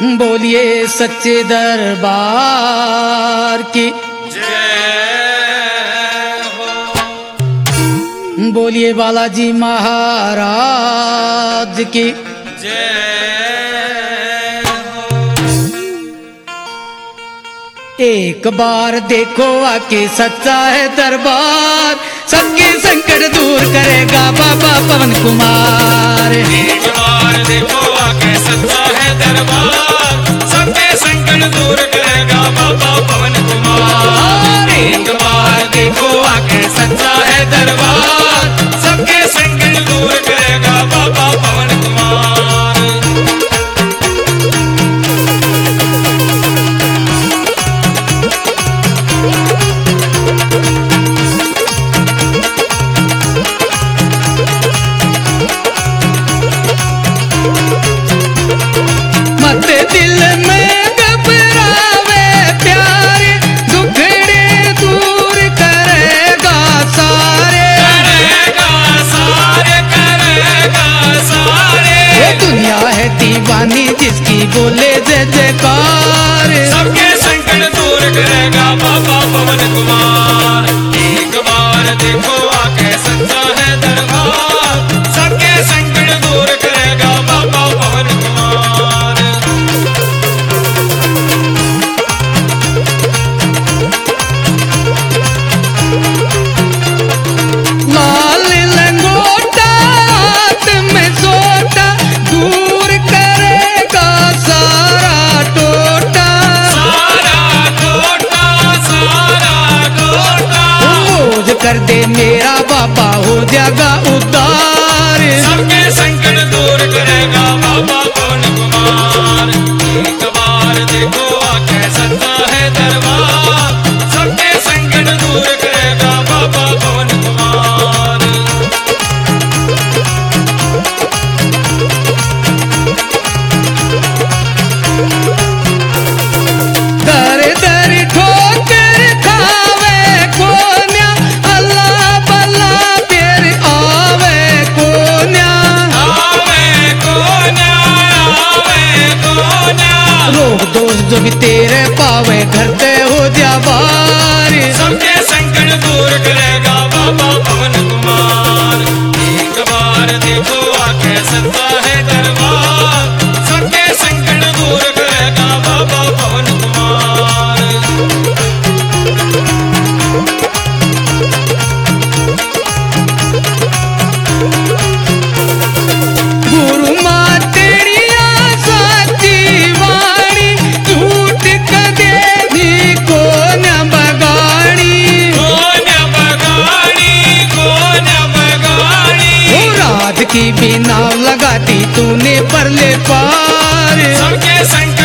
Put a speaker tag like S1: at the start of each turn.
S1: बोलिए सच्चे दरबार की
S2: जय हो।
S1: बोलिए बालाजी महाराज की
S2: जय हो।
S1: एक बार देखो आके सच्चा है दरबार, सबके संकट दूर करेगा बाबा पवन कुमार।
S2: एक बार देखो आके सच्चा है दरबार, सबके संकट दूर करेगा बाबा पवन कुमार। एक बार देखो आके सच्चा है दरबार, सबके संकट दूर करेगा बाबा पवन कुमार।
S1: मत दिल में घबरावे प्यारे, दुखड़े दूर करेगा सारे। ये दुनिया है दीवानी जिसकी बोले जय जयकार।
S2: सबके संकट दूर करेगा बाबा पवन कुमार। एक बार देखो आके सच्चा है दरबार, सबके संकट दूर करेगा बाबा पवन कुमार।
S1: लाल लंगोटा हाथ में सोटा, दूर करेगा सारा टोटा। बोझ कर दे मेरा बाबा हो जाएगा उद्धार।
S2: सबके संकट दूर करेगा बाबा पवन कुमार। एक बार देखो आके सच्चा है दरबार, सबके संकट दूर करेगा बाबा पवन कुमार।
S1: दर दर ठोकर खावे कोन्या, अल्लाह बल्ला फिर आवे कोन्या। रोग दोष जो भी तेरे पावे घर ते हो जा बार।
S2: सबके संकट दूर करेगा बाबा पवन कुमार। एक बार देखो आके सच्चा है दरबार, सबके संकट दूर करेगा बाबा पवन कुमार।
S1: गुरु मां तेरिया साची वाणी, झूठ कदे भी को न बगाड़ी। वो रात की भी नाव लगा दी तूने परले पार।
S2: सबके संकट